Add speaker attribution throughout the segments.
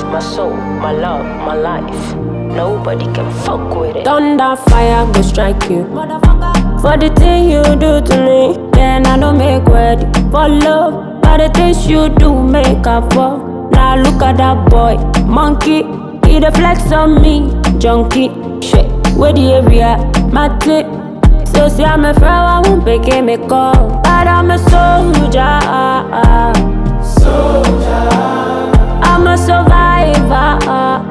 Speaker 1: my soul, my love, my life. Nobody can fuck with it.
Speaker 2: Thunder, fire, go strike you. For the thing you do to me, then I don't make ready for love. But the things you do make up for. Now look at that boy, monkey. He the flex on me, junkie. Shit, where the area, my tip. So see I'm a friend, I won't pick me call. But I'm a soldier. I'm a survivor.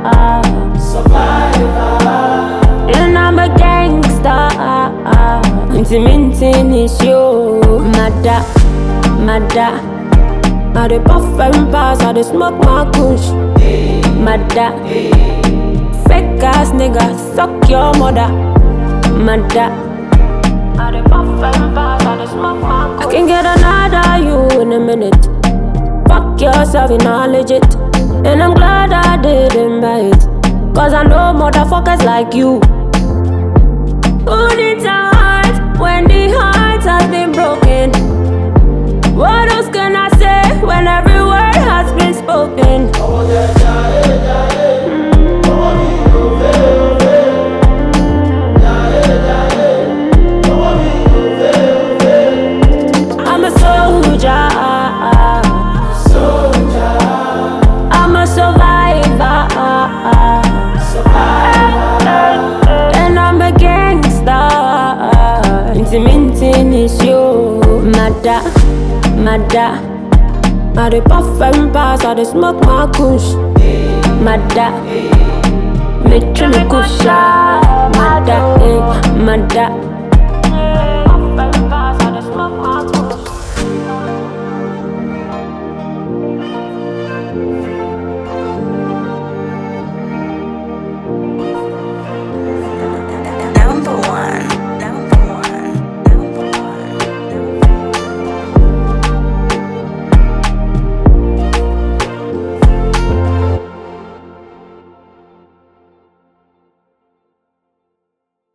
Speaker 2: And I'm a gangster. Intimating is you. Mada, mada. I dey puff and pass, I dey smoke my kush. Mada. Fake ass nigga, suck your mother. Mada. I dey puff and pass, I dey smoke my kush. I can get another you in a minute. Fuck yourself, you're not legit. And I'm glad I didn't buy it. Cause I know motherfuckers like you. Who needs a heart when the heart has been broken? What else can I say when every word has been spoken? I'm a soldier. I'm a survivor. And I'm a gangster. Intimating is you. Mada, mada. I dey puff and pass, I dey smoke my kush. Mada, me trim kusha. Mada, mada.